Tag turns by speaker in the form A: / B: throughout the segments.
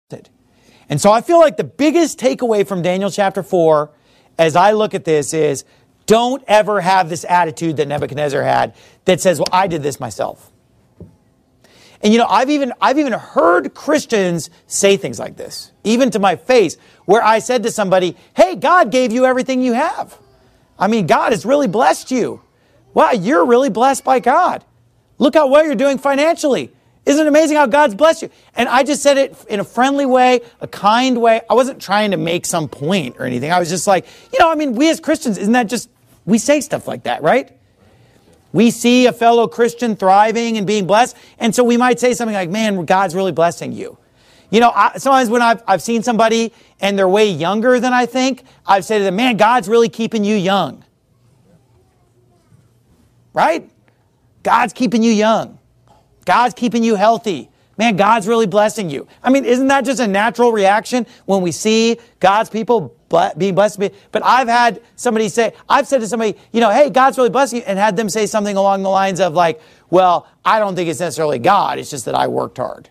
A: And so I feel like the biggest takeaway from Daniel chapter 4, as I look at this, is don't ever have this attitude that Nebuchadnezzar had that says, well, I did this myself. And you know, I've even heard Christians say things like this, even to my face, where I said to somebody, hey, God gave you everything you have. I mean, God has really blessed you. Wow, you're really blessed by God. Look how well you're doing financially. Isn't it amazing how God's blessed you? And I just said it in a friendly way, a kind way. I wasn't trying to make some point or anything. I was just like, you know, I mean, we as Christians, isn't that just, we say stuff like that, right? We see a fellow Christian thriving and being blessed. And so we might say something like, man, God's really blessing you. You know, sometimes when I've seen somebody and they're way younger than I think, I've said to them, man, God's really keeping you young. Right? God's keeping you young. God's keeping you healthy. Man, God's really blessing you. I mean, isn't that just a natural reaction when we see God's people being blessed? But I've said to somebody, you know, hey, God's really blessing you, and had them say something along the lines of like, well, I don't think it's necessarily God. It's just that I worked hard.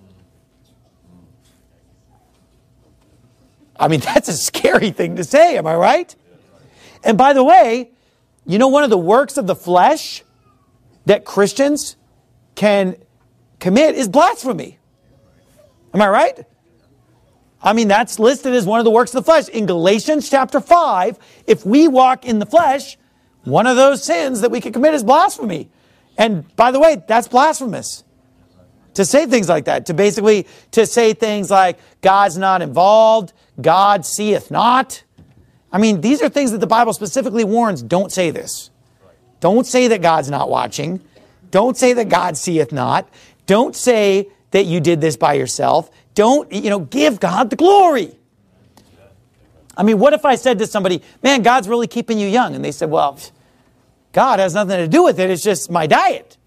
A: I mean, that's a scary thing to say. Am I right? And by the way, you know, one of the works of the flesh that Christians can commit is blasphemy. Am I right? I mean, that's listed as one of the works of the flesh. In Galatians chapter 5, if we walk in the flesh, one of those sins that we can commit is blasphemy. And by the way, that's blasphemous. To say things like that, to say things like, God's not involved, God seeth not. I mean, these are things that the Bible specifically warns, don't say this. Don't say that God's not watching. Don't say that God seeth not. Don't say that you did this by yourself. Don't, give God the glory. I mean, what if I said to somebody, man, God's really keeping you young? And they said, well, God has nothing to do with it. It's just my diet.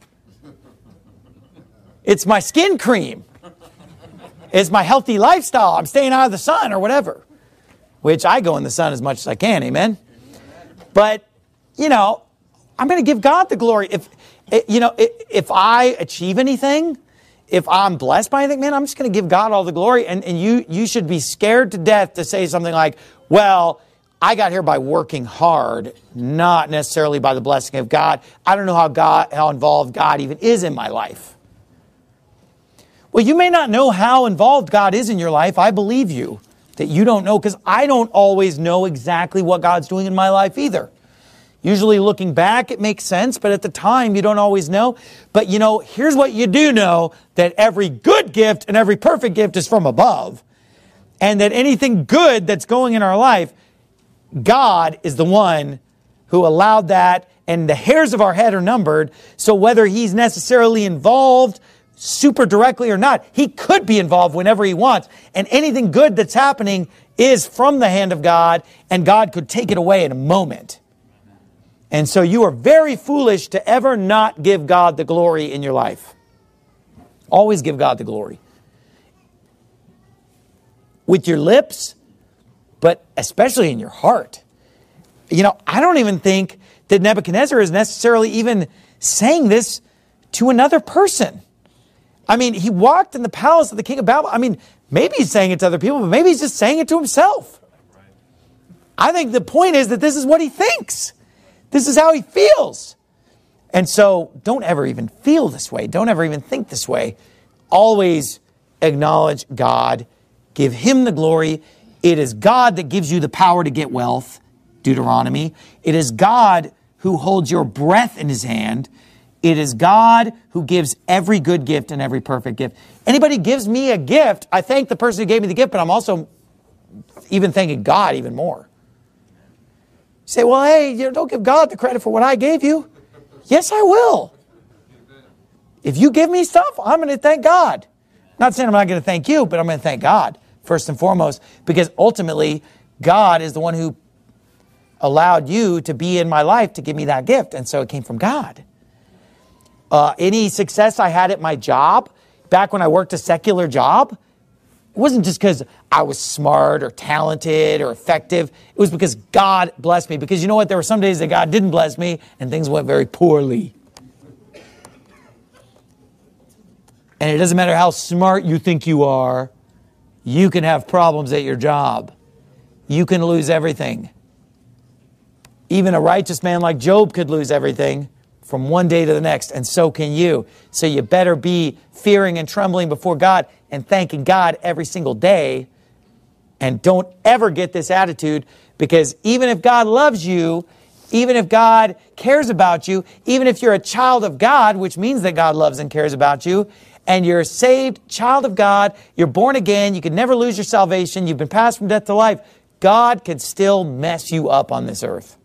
A: It's my skin cream. It's my healthy lifestyle. I'm staying out of the sun or whatever. Which I go in the sun as much as I can, amen? But, I'm going to give God the glory. If I achieve anything, if I'm blessed by anything, man, I'm just going to give God all the glory. And you should be scared to death to say something like, well, I got here by working hard, not necessarily by the blessing of God. I don't know how involved God even is in my life. Well, you may not know how involved God is in your life. I believe you that you don't know, because I don't always know exactly what God's doing in my life either. Usually looking back, it makes sense, but at the time, you don't always know. But here's what you do know, that every good gift and every perfect gift is from above. And that anything good that's going in our life, God is the one who allowed that, and the hairs of our head are numbered. So whether He's necessarily involved super directly or not, He could be involved whenever He wants. And anything good that's happening is from the hand of God, and God could take it away in a moment. And so you are very foolish to ever not give God the glory in your life. Always give God the glory. With your lips, but especially in your heart. I don't even think that Nebuchadnezzar is necessarily even saying this to another person. I mean, he walked in the palace of the king of Babylon. I mean, maybe he's saying it to other people, but maybe he's just saying it to himself. I think the point is that this is what he thinks. This is how he feels. And so don't ever even feel this way. Don't ever even think this way. Always acknowledge God. Give Him the glory. It is God that gives you the power to get wealth. Deuteronomy. It is God who holds your breath in His hand. It is God who gives every good gift and every perfect gift. Anybody gives me a gift, I thank the person who gave me the gift, but I'm also even thanking God even more. You say, well, hey, don't give God the credit for what I gave you. Yes, I will. If you give me stuff, I'm going to thank God. Not saying I'm not going to thank you, but I'm going to thank God first and foremost, because ultimately God is the one who allowed you to be in my life to give me that gift. And so it came from God. Any success I had at my job, back when I worked a secular job, it wasn't just because I was smart or talented or effective. It was because God blessed me. Because you know what? There were some days that God didn't bless me and things went very poorly. And it doesn't matter how smart you think you are. You can have problems at your job. You can lose everything. Even a righteous man like Job could lose everything from one day to the next, and so can you. So you better be fearing and trembling before God and thanking God every single day. And don't ever get this attitude, because even if God loves you, even if God cares about you, even if you're a child of God, which means that God loves and cares about you, and you're a saved child of God, you're born again, you can never lose your salvation, you've been passed from death to life, God can still mess you up on this earth.